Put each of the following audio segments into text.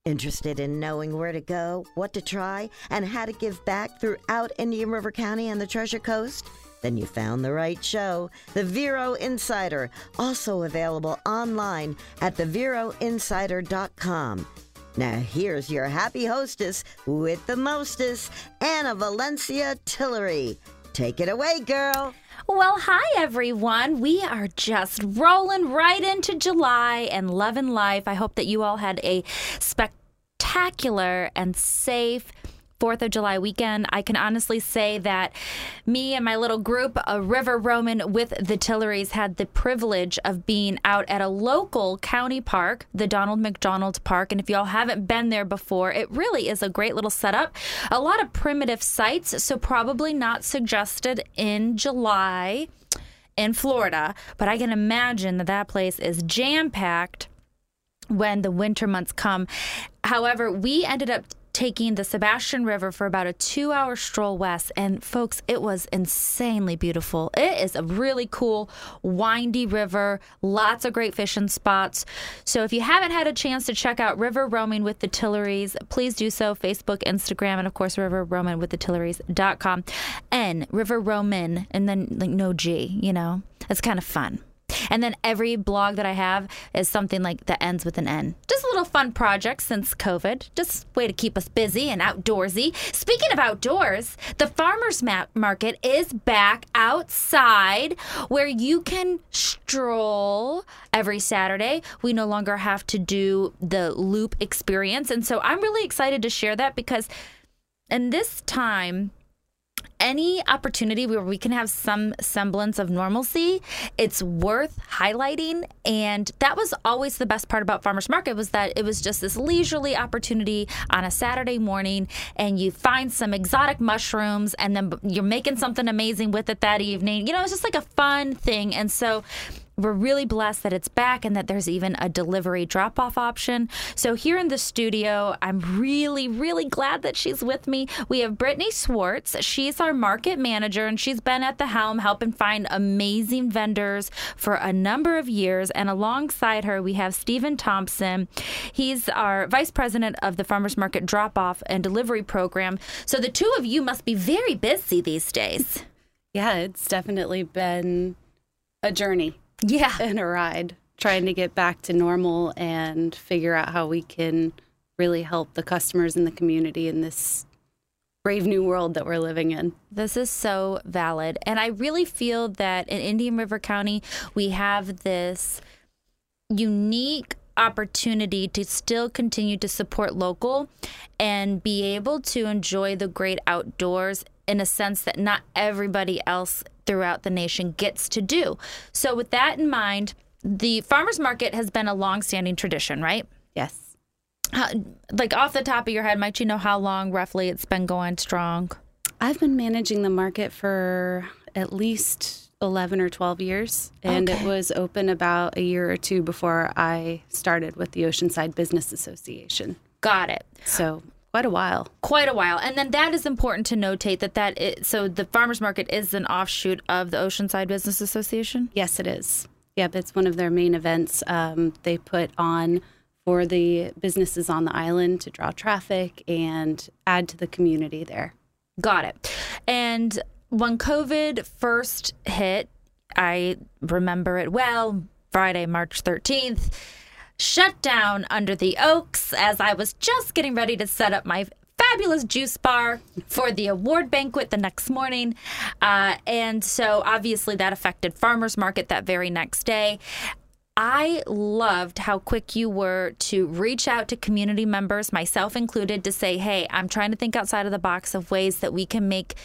Interested in knowing where to go, what to try, and how to give back throughout Indian River County and the Treasure Coast? Then you found the right show, The Vero Insider, also available online at theveroinsider.com. Now here's your happy hostess with the mostest, Anna Valencia Tillery. Take it away, girl. Well, hi, everyone. We are just rolling right into July and loving life. I hope that you all had a spectacular and safe 4th of July weekend. I can honestly say that me and my little group, River Roman with the Tilleries, had the privilege of being out at a local county park, the Donald McDonald Park. And if y'all haven't been there before, it really is a great little setup. A lot of primitive sites, so probably not suggested in July in Florida. But I can imagine that that place is jam-packed when the winter months come. However, we ended up taking the Sebastian River for about a 2-hour stroll west. And folks, it was insanely beautiful. It is a really cool, windy river, lots of great fishing spots. So if you haven't had a chance to check out River Roaming with the Tilleries, please do so. Facebook, Instagram, and of course, riverroamingwiththetilleries.com. And River Roman, and then like no G, you know, it's kind of fun. And then every blog that I have is something like that ends with an N. Just a little fun project since COVID. Just a way to keep us busy and outdoorsy. Speaking of outdoors, the farmers market is back outside where you can stroll every Saturday. We no longer have to do the loop experience. And so I'm really excited to share that because in this time, any opportunity where we can have some semblance of normalcy, it's worth highlighting. And that was always the best part about Farmers Market, was that it was just this leisurely opportunity on a Saturday morning, and you find some exotic mushrooms and then you're making something amazing with it that evening. You know, it's just like a fun thing. And so we're really blessed that it's back and that there's even a delivery drop-off option. So here in the studio, I'm really, really glad that she's with me. We have Brittany Swartz. She's our market manager, and she's been at the helm helping find amazing vendors for a number of years. And alongside her, we have Stephen Thompson. He's our vice president of the Farmers Market drop-off and delivery program. So the two of you must be very busy these days. Yeah, it's definitely been a journey. Yeah. And a ride, trying to get back to normal and figure out how we can really help the customers in the community in this brave new world that we're living in. This is so valid. And I really feel that in Indian River County, we have this unique opportunity to still continue to support local and be able to enjoy the great outdoors in a sense that not everybody else throughout the nation gets to do. So with that in mind, the farmers market has been a long-standing tradition, right? Yes. Like off the top of your head, might you know how long roughly it's been going strong? I've been managing the market for at least 11 or 12 years, and It was open about a year or two before I started with the Oceanside Business Association. Got it. So quite a while. Quite a while. And then that is important to notate so the farmers market is an offshoot of the Oceanside Business Association? Yes, it is. Yep, it's one of their main events they put on for the businesses on the island to draw traffic and add to the community there. Got it. And when COVID first hit, I remember it well, Friday, March 13th, shut down under the oaks as I was just getting ready to set up my fabulous juice bar for the award banquet the next morning. And so obviously that affected farmers market that very next day. I loved how quick you were to reach out to community members, myself included, to say, hey, I'm trying to think outside of the box of ways that we can make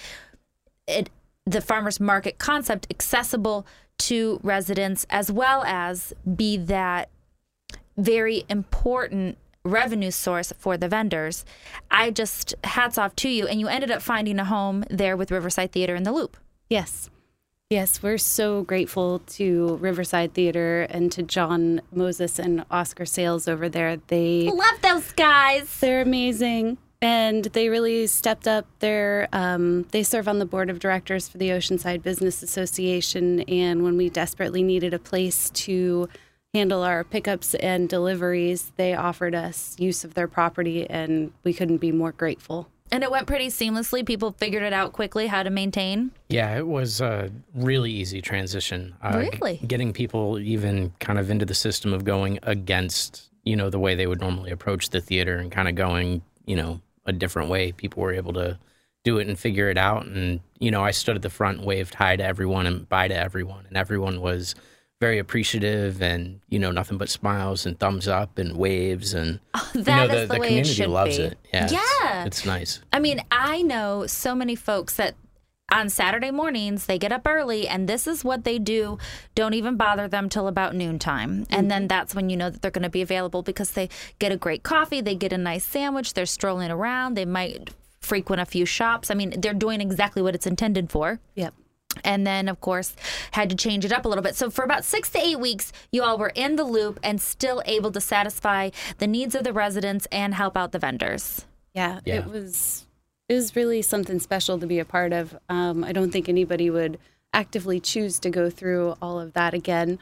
the farmers market concept accessible to residents, as well as be that very important revenue source for the vendors. I just, hats off to you. And you ended up finding a home there with Riverside Theater in the Loop. Yes. Yes, we're so grateful to Riverside Theater and to John Moses and Oscar Sales over there. They love those guys. They're amazing. And they really stepped up they serve on the board of directors for the Oceanside Business Association. And when we desperately needed a place to handle our pickups and deliveries, they offered us use of their property, and we couldn't be more grateful. And it went pretty seamlessly. People figured it out quickly how to maintain. Yeah, it was a really easy transition. Really? Getting people even kind of into the system of going against, the way they would normally approach the theater and kind of going, a different way. People were able to do it and figure it out. And, I stood at the front, waved hi to everyone and bye to everyone. And everyone was very appreciative and, nothing but smiles and thumbs up and waves. And, That is the way it community should loves be. it. Yeah. Yeah. It's nice. I mean, I know so many folks that on Saturday mornings, they get up early, and this is what they do. Don't even bother them till about noontime. And then that's when you know that they're going to be available because they get a great coffee, they get a nice sandwich, they're strolling around, they might frequent a few shops. I mean, they're doing exactly what it's intended for. Yep. And then, of course, had to change it up a little bit. So for about 6 to 8 weeks, you all were in the loop and still able to satisfy the needs of the residents and help out the vendors. Yeah. Yeah. It was really something special to be a part of. I don't think anybody would actively choose to go through all of that again.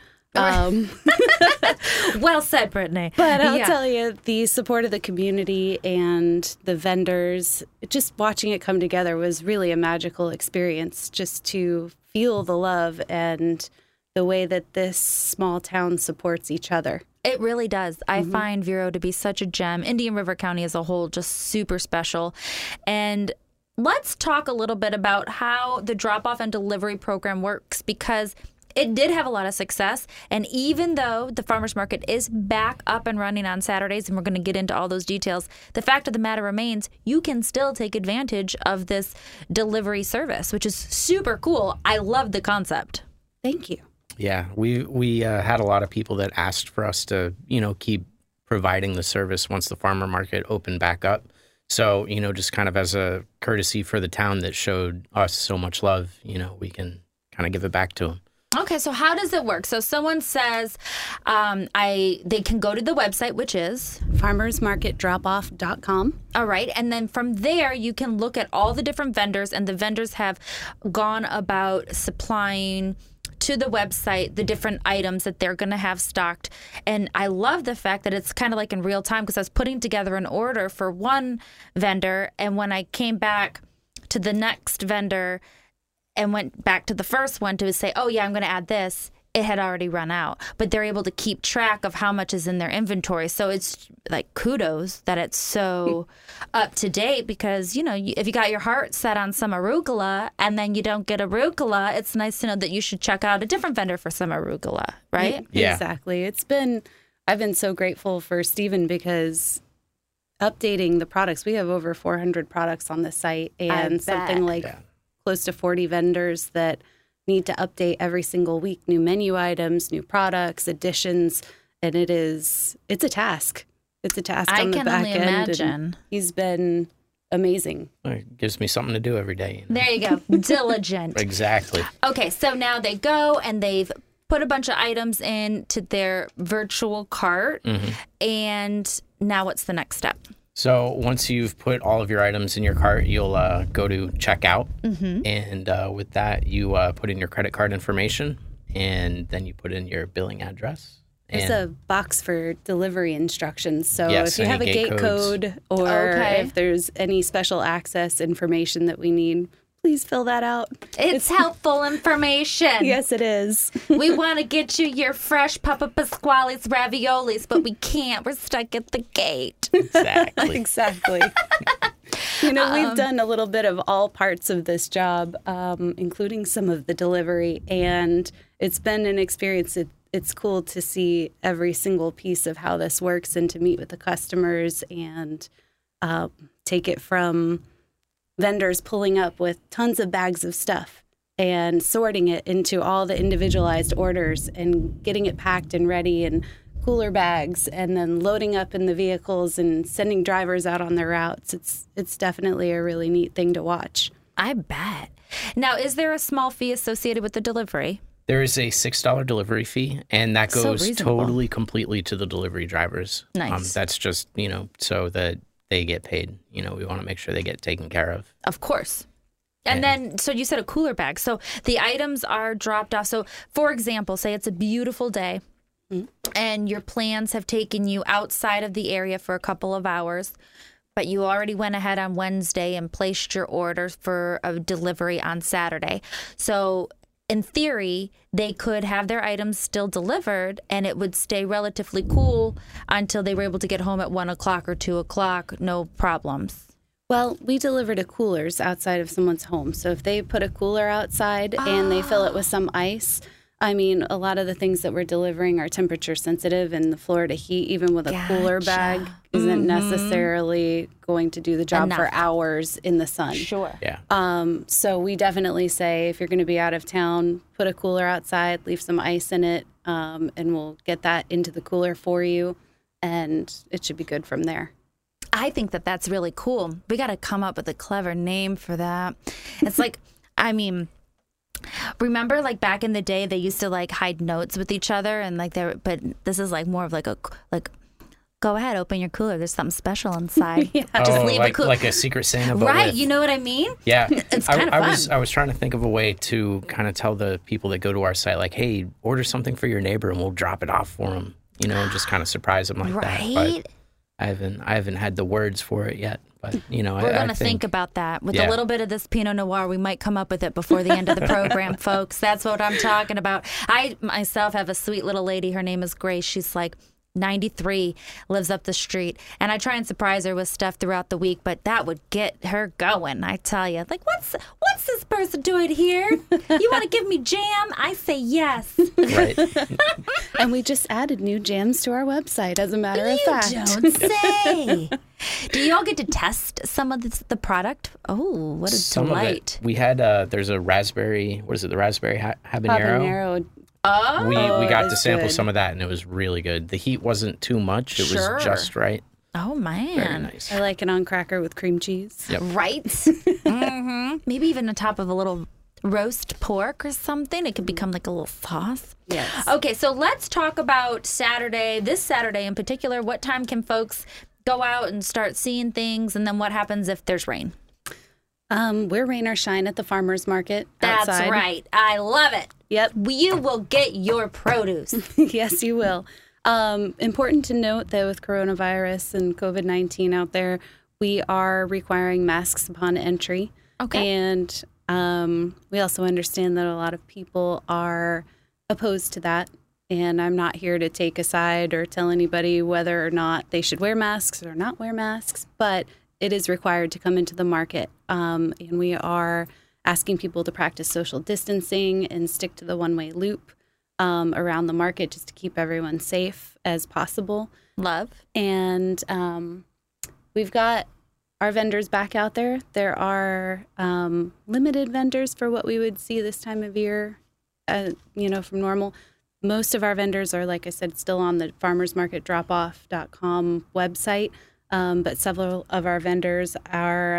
Well said, Brittany. But I'll tell you, the support of the community and the vendors, just watching it come together was really a magical experience, just to feel the love and the way that this small town supports each other. It really does. I find Vero to be such a gem. Indian River County as a whole, just super special. And let's talk a little bit about how the drop-off and delivery program works, because it did have a lot of success. And even though the farmers market is back up and running on Saturdays, and we're going to get into all those details, the fact of the matter remains, you can still take advantage of this delivery service, which is super cool. I love the concept. Thank you. Yeah, we had a lot of people that asked for us to, keep providing the service once the farmer market opened back up. So, just kind of as a courtesy for the town that showed us so much love, we can kind of give it back to them. Okay, so how does it work? So someone says they can go to the website, which is farmersmarketdropoff.com. all right, and then from there you can look at all the different vendors, and the vendors have gone about supplying to the website the different items that they're going to have stocked. And I love the fact that it's kind of like in real time, because I was putting together an order for one vendor, and when I came back to the next vendor and went back to the first one to say, oh yeah, I'm going to add this, it had already run out. But they're able to keep track of how much is in their inventory. So it's like kudos that it's so up to date, because, if you got your heart set on some arugula and then you don't get arugula, it's nice to know that you should check out a different vendor for some arugula, right? Yeah. Exactly. I've been so grateful for Stephen, because updating the products, we have over 400 products on the site, and something like close to 40 vendors that need to update every single week, new menu items, new products, additions, and it's a task. It's a task on the back end. I can only imagine. He's been amazing. It gives me something to do every day. There you go. Diligent. Exactly. Okay, so now they go and they've put a bunch of items into their virtual cart, and now what's the next step? So once you've put all of your items in your cart, you'll go to checkout. And with that, you put in your credit card information, and then you put in your billing address. There's a box for delivery instructions. So yes, if you have a gate code, or if there's any special access information that we need, please fill that out. It's helpful information. Yes, it is. We want to get you your fresh Papa Pasquale's raviolis, but we can't. We're stuck at the gate. Exactly. Exactly. We've done a little bit of all parts of this job, including some of the delivery, and it's been an experience. It's cool to see every single piece of how this works, and to meet with the customers and take it from vendors pulling up with tons of bags of stuff and sorting it into all the individualized orders and getting it packed and ready in cooler bags, and then loading up in the vehicles and sending drivers out on their routes. It's definitely a really neat thing to watch. I bet. Now, is there a small fee associated with the delivery? There is a $6 delivery fee, and that goes totally, completely to the delivery drivers. Nice. That's just, so that they get paid. We want to make sure they get taken care of. Of course. And then, so you said a cooler bag. So the items are dropped off. So, for example, say it's a beautiful day and your plans have taken you outside of the area for a couple of hours, but you already went ahead on Wednesday and placed your order for a delivery on Saturday. So in theory, they could have their items still delivered and it would stay relatively cool until they were able to get home at 1 o'clock or 2 o'clock, no problems. Well, we deliver to coolers outside of someone's home. So if they put a cooler outside and they fill it with some ice, I mean, a lot of the things that we're delivering are temperature sensitive, and the Florida heat, even with a cooler bag, isn't necessarily going to do the job for hours in the sun. Sure. Yeah. So we definitely say if you're going to be out of town, put a cooler outside, leave some ice in it, and we'll get that into the cooler for you, and it should be good from there. I think that that's really cool. We got to come up with a clever name for that. It's like, I mean, remember like back in the day, they used to like hide notes with each other and like but this is like more of like go ahead, open your cooler. There's something special inside. Just leave like, a cooler. like a Secret Santa, but right. with, You know what I mean? Yeah. It's kind of fun. I was trying to think of a way to kind of tell the people that go to our site, like, hey, order something for your neighbor and we'll drop it off for them, you know, and just kind of surprise them like that. But I haven't had the words for it yet, but you know, we're going to think about that with a little bit of this Pinot Noir. We might come up with it before the end of the program, folks. That's what I'm talking about. I myself have a sweet little lady. Her name is Grace. She's like 93, lives up the street, and I try and surprise her with stuff throughout the week, but that would get her going, I tell you. Like, what's this person doing here? You want to give me jam? I say yes. Right. And we just added new jams to our website, as a matter of fact. You don't say. Do you all get to test some of the product? Oh, what a Some delight. of it. We had, there's a raspberry, what is it, the raspberry habanero? Habanero. Oh, We got to that's sample good. some of that, and it was really good. The heat wasn't too much. It Sure. was just right. oh Very man. nice. I like it on cracker with cream cheese. Yep. Right? Mm-hmm. Maybe even on top of a little roast pork or something. It could become like a little sauce. Yes. Okay, so let's talk about Saturday, this Saturday in particular. What time can folks go out and start seeing things? And then what happens if there's rain? We're rain or shine at the farmer's market That's outside. right. I love it. Yep. You will get your produce. Yes, you will. Important to note that with coronavirus and COVID-19 out there, we are requiring masks upon entry. Okay. And we also understand that a lot of people are opposed to that. And I'm not here to take a side or tell anybody whether or not they should wear masks or not wear masks, but it is required to come into the market. And we are asking people to practice social distancing and stick to the one-way loop around the market just to keep everyone safe as possible. Love. And we've got our vendors back out there. There are limited vendors for what we would see this time of year, from normal. Most of our vendors are, like I said, still on the farmersmarketdropoff.com website. But several of our vendors are...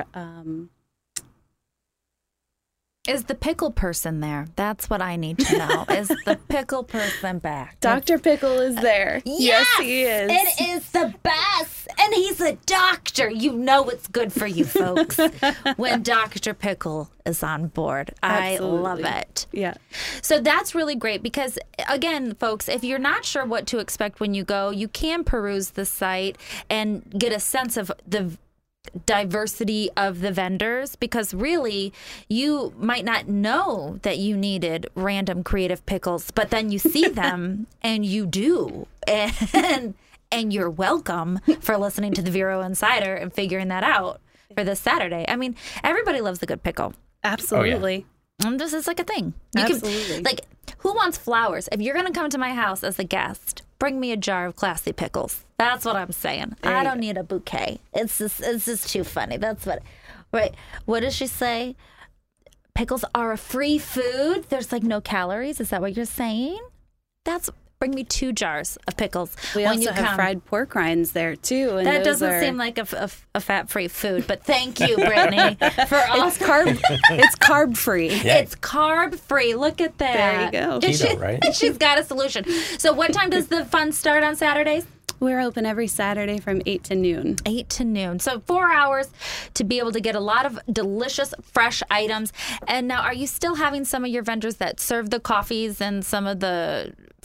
Is the pickle person there? That's what I need to know. Is the pickle person back? Dr. Pickle is there. Yes, he is. It is the best. And he's a doctor. You know it's good for you folks when Dr. Pickle is on board. Absolutely. I love it. Yeah. So that's really great because, again, folks, if you're not sure what to expect when you go, you can peruse the site and get a sense of the diversity of the vendors, because really you might not know that you needed random creative pickles, but then you see them and you do, and you're welcome for listening to the Vero Insider and figuring that out for this Saturday. I mean, everybody loves a good pickle. Absolutely. And this is like a thing. Absolutely. Like, who wants flowers? If you're going to come to my house as a guest, bring me a jar of classy pickles. That's what I'm saying. I don't need a bouquet. It's just too funny. That's what. Right. What does she say? Pickles are a free food. There's like no calories. Is that what you're saying? Bring me 2 jars of pickles We when also you have come. fried pork rinds there, too. And That those doesn't are- seem like a fat-free food, but thank you, Brittany, for all. It's carb-free. Yeah. It's carb-free. Look at that. There you go. And Keto, right? She's got a solution. So what time does the fun start on Saturdays? We're open every Saturday from 8 to noon. 8 to noon. So 4 hours to be able to get a lot of delicious, fresh items. And now, are you still having some of your vendors that serve the coffees and some of the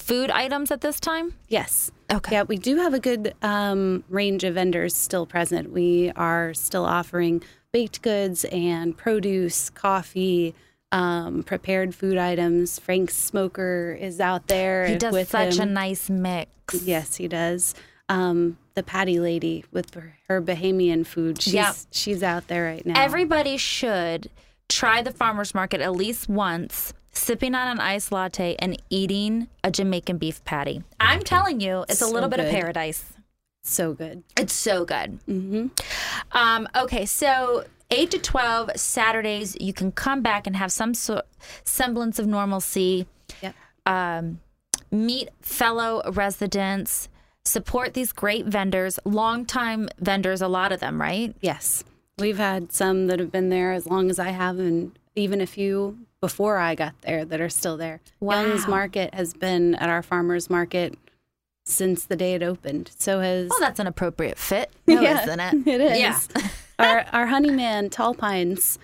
food items at this time? Yes. Okay. Yeah, we do have a good range of vendors still present. We are still offering baked goods and produce, coffee, prepared food items. Frank's Smoker is out there. He does with such him. a nice mix. Yes, he does. The Patty Lady with her Bahamian food. She's out there right now. Everybody should try the farmer's market at least once, sipping on an iced latte and eating a Jamaican beef patty. I'm telling you, it's a So little bit of good. paradise. So good. It's so good. Mm-hmm. Okay, so 8 to 12 Saturdays, you can come back and have some semblance of normalcy. Yep. Meet fellow residents, support these great vendors, longtime vendors, a lot of them, right? Yes. We've had some that have been there as long as I have, and even a few before I got there that are still there. Wow. Young's Market has been at our farmer's market since the day it opened. So has... Oh, that's an appropriate fit, isn't it? It is. Yeah. our Honeyman, Tall Pines,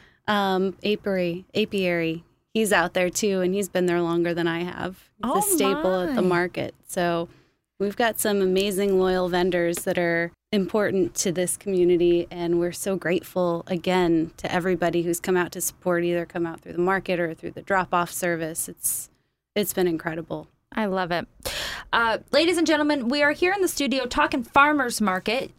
apiary, he's out there too, and he's been there longer than I have. It's a staple at the market. So we've got some amazing loyal vendors that are important to this community, and we're so grateful again to everybody who's come out to support, either come out through the market or through the drop-off service. It's been incredible. I love it. Ladies and gentlemen, we are here in the studio talking farmers market.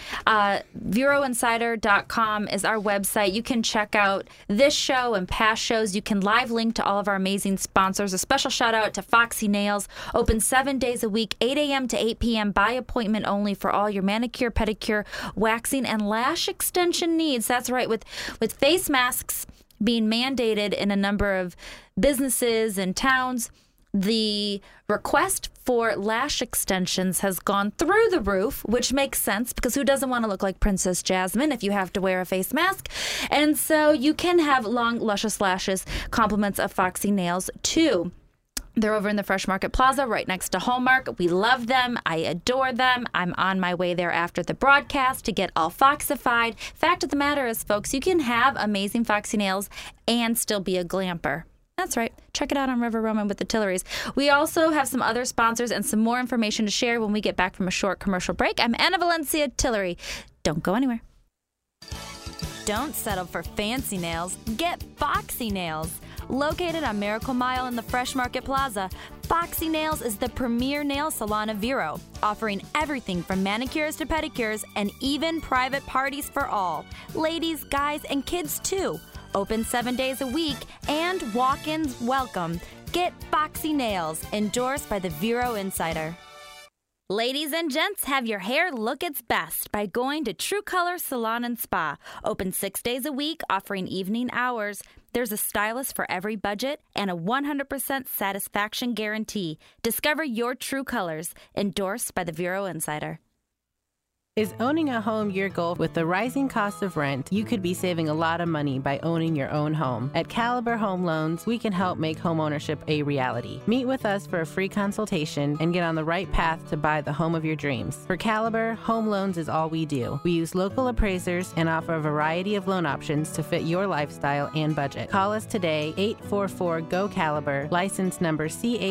VeroInsider.com is our website. You can check out this show and past shows. You can live link to all of our amazing sponsors. A special shout out to Foxy Nails. Open 7 days a week, 8 a.m. to 8 p.m. by appointment only for all your manicure, pedicure, waxing, and lash extension needs. That's right. With face masks being mandated in a number of businesses and towns, the request for lash extensions has gone through the roof, which makes sense because who doesn't want to look like Princess Jasmine if you have to wear a face mask? And so you can have long, luscious lashes, compliments of Foxy Nails too. They're over in the Fresh Market Plaza right next to Hallmark. We love them. I adore them. I'm on my way there after the broadcast to get all foxified. Fact of the matter is, folks, you can have amazing Foxy Nails and still be a glamper. That's right. Check it out on River Roman with the Tilleries. We also have some other sponsors and some more information to share when we get back from a short commercial break. I'm Anna Valencia Tillery. Don't go anywhere. Don't settle for fancy nails. Get Foxy Nails. Located on Miracle Mile in the Fresh Market Plaza, Foxy Nails is the premier nail salon of Vero, offering everything from manicures to pedicures and even private parties for all. Ladies, guys, and kids too. Open 7 days a week and walk-ins welcome. Get Foxy Nails, endorsed by the Vero Insider. Ladies and gents, have your hair look its best by going to True Color Salon and Spa. Open 6 days a week, offering evening hours. There's a stylist for every budget and a 100% satisfaction guarantee. Discover your true colors, endorsed by the Vero Insider. Is owning a home your goal? With the rising cost of rent, you could be saving a lot of money by owning your own home. At Caliber Home Loans, we can help make homeownership a reality. Meet with us for a free consultation and get on the right path to buy the home of your dreams. For Caliber, home loans is all we do. We use local appraisers and offer a variety of loan options to fit your lifestyle and budget. Call us today, 844-GO-CALIBER, license number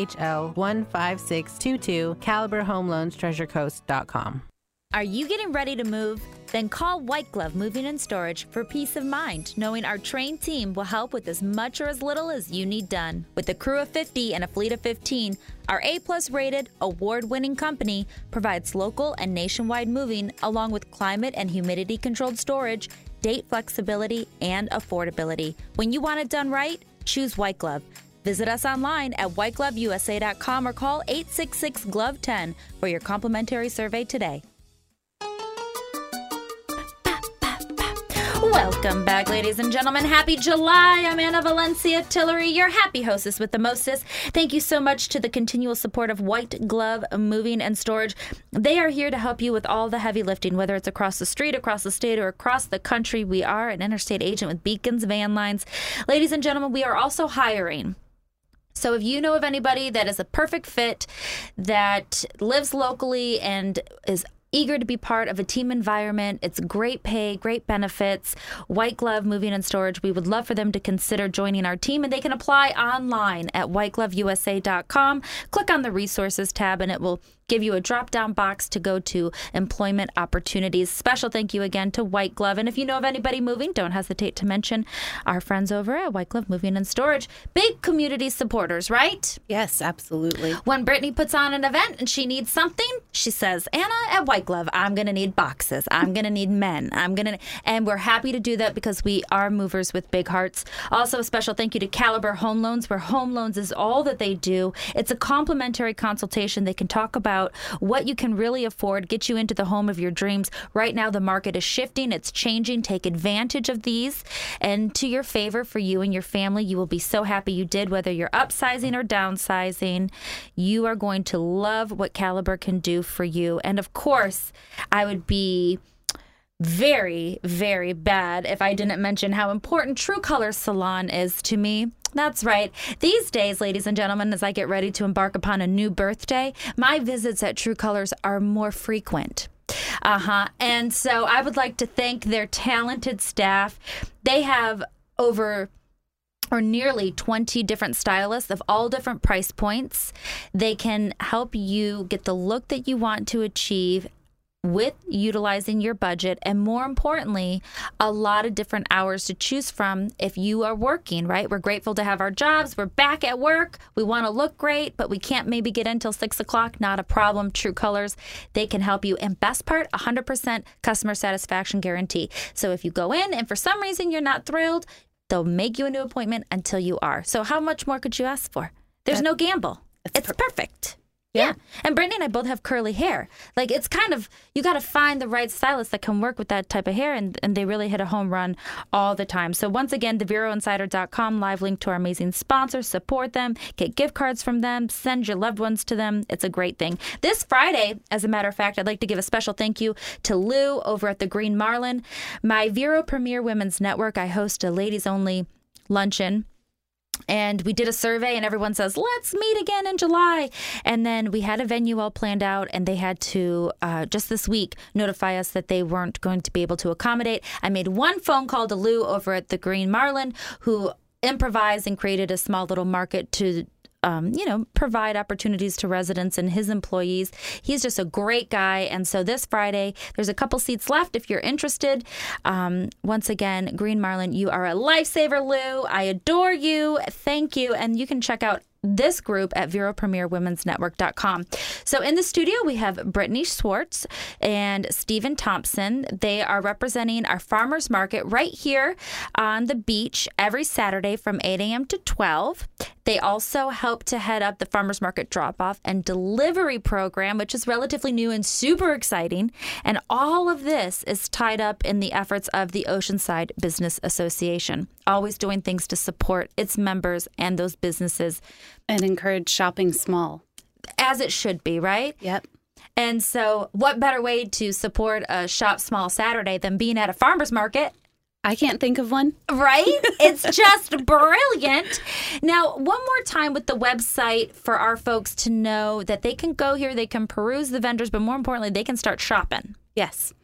CHL15622, CaliberHomeLoansTreasureCoast.com. Are you getting ready to move? Then call White Glove Moving and Storage for peace of mind, knowing our trained team will help with as much or as little as you need done. With a crew of 50 and a fleet of 15, our A-plus rated, award-winning company provides local and nationwide moving along with climate and humidity-controlled storage, date flexibility, and affordability. When you want it done right, choose White Glove. Visit us online at whitegloveusa.com or call 866-GLOVE-10 for your complimentary survey today. Welcome back, ladies and gentlemen. Happy July. I'm Anna Valencia Tillery, your happy hostess with the mostest. Thank you so much to the continual support of White Glove Moving and Storage. They are here to help you with all the heavy lifting, whether it's across the street, across the state, or across the country. We are an interstate agent with Beacons Van Lines. Ladies and gentlemen, we are also hiring. So if you know of anybody that is a perfect fit, that lives locally and is eager to be part of a team environment. It's great pay, great benefits. White Glove Moving and Storage. We would love for them to consider joining our team, and they can apply online at whitegloveusa.com. Click on the resources tab, and it will give you a drop-down box to go to employment opportunities. Special thank you again to White Glove. And if you know of anybody moving, don't hesitate to mention our friends over at White Glove Moving and Storage. Big community supporters, right? Yes, absolutely. When Brittany puts on an event and she needs something, she says, Anna at White Glove, I'm going to need boxes. I'm going to need men. And we're happy to do that because we are movers with big hearts. Also, a special thank you to Caliber Home Loans, where home loans is all that they do. It's a complimentary consultation. They can talk about what you can really afford, get you into the home of your dreams. Right now, the market is shifting. It's changing. Take advantage of these. And to your favor, for you and your family, you will be so happy you did, whether you're upsizing or downsizing. You are going to love what Caliber can do for you. And of course, I would be very, very bad if I didn't mention how important True Colors Salon is to me. That's right. These days, ladies and gentlemen, as I get ready to embark upon a new birthday, my visits at True Colors are more frequent. And so I would like to thank their talented staff. They have nearly 20 different stylists of all different price points. They can help you get the look that you want to achieve with utilizing your budget, and more importantly, a lot of different hours to choose from if you are working, right? We're grateful to have our jobs. We're back at work. We want to look great, but we can't maybe get in till 6 o'clock. Not a problem. True Colors, they can help you. And best part, 100% customer satisfaction guarantee. So if you go in and for some reason you're not thrilled, they'll make you a new appointment until you are. So how much more could you ask for? There's no gamble. It's perfect. Yeah. And Brittany and I both have curly hair. Like, it's kind of, you got to find the right stylist that can work with that type of hair, and they really hit a home run all the time. So once again, theveroinsider.com, live link to our amazing sponsors. Support them, get gift cards from them, send your loved ones to them. It's a great thing. This Friday, as a matter of fact, I'd like to give a special thank you to Lou over at the Green Marlin. My Vero Premier Women's Network, I host a ladies-only luncheon. And we did a survey, and everyone says, let's meet again in July. And then we had a venue all planned out, and they had to, just this week, notify us that they weren't going to be able to accommodate. I made one phone call to Lou over at the Green Marlin, who improvised and created a small little market to provide opportunities to residents and his employees. He's just a great guy. And so this Friday, there's a couple seats left if you're interested. Once again, Green Marlin, you are a lifesaver, Lou. I adore you. Thank you. And you can check out this group at VeroPremierWomen'sNetwork.com. So in the studio, we have Brittany Schwartz and Stephen Thompson. They are representing our farmers market right here on the beach every Saturday from 8 a.m. to 12. They also help to head up the farmers market drop-off and delivery program, which is relatively new and super exciting. And all of this is tied up in the efforts of the Oceanside Business Association, always doing things to support its members and those businesses. And encourage shopping small. As it should be, right? Yep. And so what better way to support a Shop Small Saturday than being at a farmer's market? I can't think of one. Right? It's just brilliant. Now, one more time with the website for our folks to know that they can go here, they can peruse the vendors, but more importantly, they can start shopping. Yes.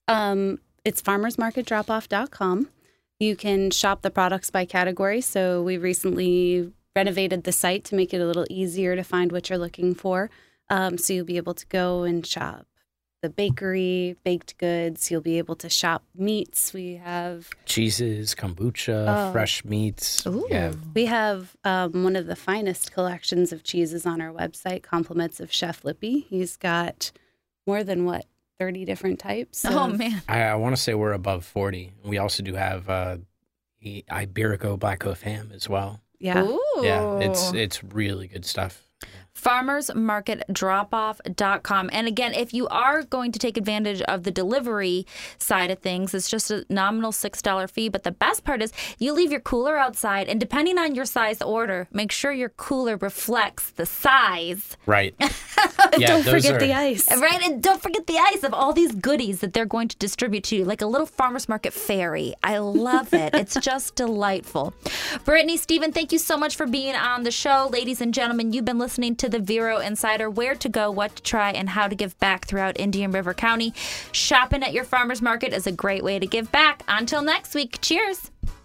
It's farmersmarketdropoff.com. You can shop the products by category. So we recently renovated the site to make it a little easier to find what you're looking for. So you'll be able to go and shop the bakery, baked goods. You'll be able to shop meats. We have cheeses, kombucha, fresh meats. Ooh. Yeah. We have one of the finest collections of cheeses on our website, compliments of Chef Lippy. He's got more than 30 different types. Oh, man. I want to say we're above 40. We also do have Iberico Black Hoof ham as well. Yeah. Ooh. Yeah, it's really good stuff. farmersmarketdropoff.com. And again, if you are going to take advantage of the delivery side of things, it's just a nominal $6 fee. But the best part is you leave your cooler outside, and depending on your size order, make sure your cooler reflects the size. Right. Don't forget the ice. Right, and don't forget the ice of all these goodies that they're going to distribute to you, like a little farmer's market fairy. I love it. It's just delightful. Brittany, Stephen, thank you so much for being on the show. Ladies and gentlemen, you've been listening to the Vero Insider, where to go, what to try, and how to give back throughout Indian River County. Shopping at your farmer's market is a great way to give back. Until next week, cheers.